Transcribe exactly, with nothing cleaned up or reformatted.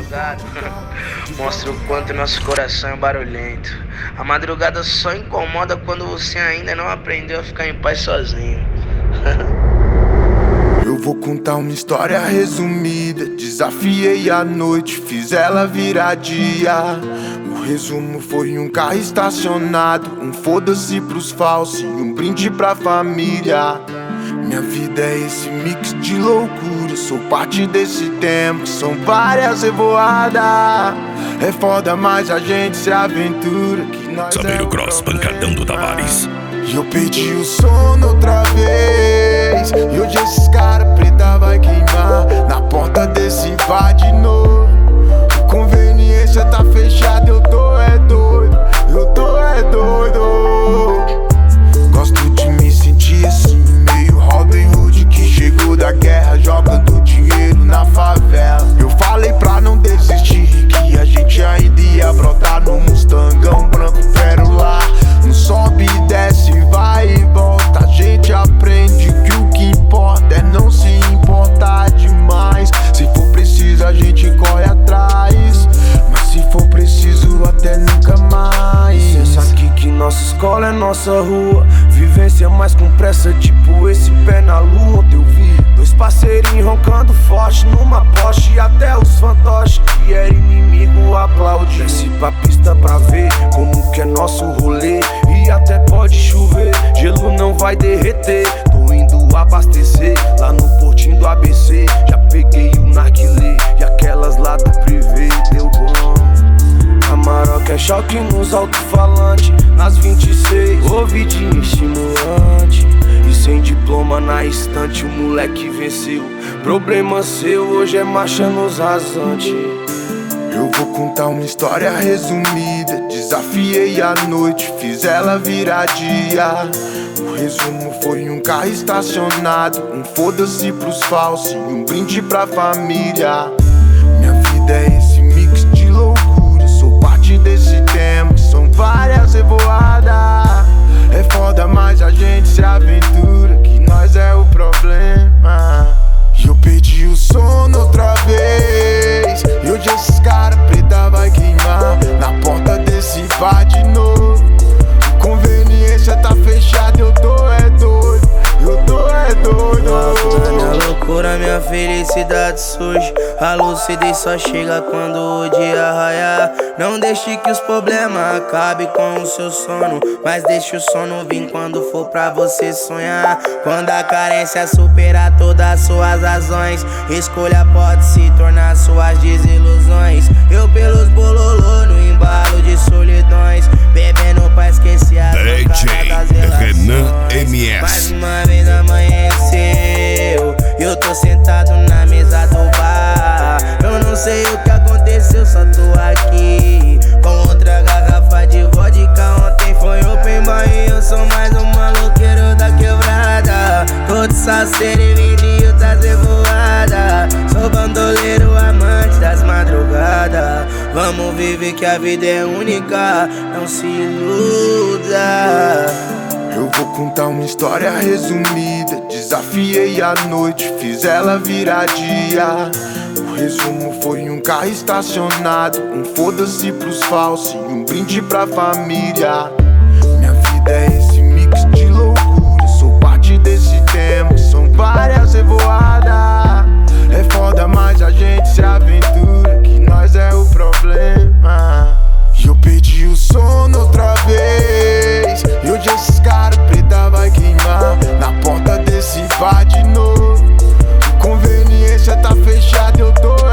madrugada mostra o quanto nosso coração é barulhento. A madrugada só incomoda quando você ainda não aprendeu a ficar em paz sozinho. Eu vou contar uma história resumida. Desafiei a noite, fiz ela virar dia. O resumo foi um carro estacionado, um foda-se pros falsos e um brinde pra família. Minha vida é esse mix de loucura, sou parte desse tempo, são várias revoadas. É foda, mas a gente se aventura, que nós Saber é o cross, pancadão do Tavares. E eu perdi o sono outra vez, e hoje esses cara preta vai queimar na porta desse bar de novo. Conveniência tá fechada, eu tô é doido, eu tô é doido. Gosto de me sentir assim, meio Robin Hood que chegou da guerra jogando dinheiro na favela. Eu falei pra não desistir, que a gente ainda ia brotar no Mustangão branco pérola. Não sobe e desce, vai e volta. A gente aprende que o que importa é não se importar demais. Se for preciso a gente corre atrás, mas se for preciso até nunca mais. Pensa aqui que nossa escola é nossa rua, vivência mais com pressa, tipo esse pé na lua. Ontem eu vi dois parceirinhos roncando forte numa Porsche, e até os fantoches que era inimigo aplaude. Desce pra pista pra ver como que é nosso rolê, e até pode chover, gelo não vai derreter. Tô indo abastecer lá no portinho do A B C. Já peguei o narguilé e aquelas lá do privê, deu bom. A Maroca é choque nos alto-falantes, nas vinte e seis, ouvidinho estimulante. E sem diploma na estante, o moleque venceu. Problema seu, hoje é marcha nos rasantes. Eu vou contar uma história resumida. Desafiei a noite, fiz ela virar dia. O resumo foi um carro estacionado, um foda-se pros falsos e um brinde pra família. Minha vida é esse mix de loucura, sou parte desse tempo, são várias revoadas. É foda, mas a gente se aventura, que nós é o problema. E eu perdi o sono outra vez, e hoje esses cara preta vai queimar na porta desse bar de novo. Conveniência tá fechada, eu tô é doido, eu tô é doido. Na minha loucura, minha felicidade surge. A lucidez só chega quando o dia raiar. Não deixe que os problemas acabem com o seu sono, mas deixe o sono vir quando for pra você sonhar. Quando a carência superar todas as suas razões, escolha pode se tornar suas desilusões. Eu pelos bololô no embalo de solidões, bebendo pra esquecer as D J Renan M S. Mais uma vez amanheceu, eu tô sentado na mesa do bar. Eu não sei o que aconteceu, só tô aqui com outra garrafa de vodka. Ontem foi open bar e eu sou mais um maloqueiro da quebrada. Tô de salseiro e vendi outras revoadas. Sou bandoleiro, amante das madrugadas. Vamos viver que a vida é única, não se iluda. Eu vou contar uma história resumida. Desafiei a noite, fiz ela virar dia. O resumo foi um carro estacionado, um foda-se pros falsos e um brinde pra família. Minha vida é esse mix de loucura, sou parte desse tempo, são várias revoadas. É foda, mas a gente se aventura, que nós é o problema. E eu perdi o sono outra vez, e hoje esses cara preta vai queimar na porta desse bar de novo. Conveniência tá fechada, eu tô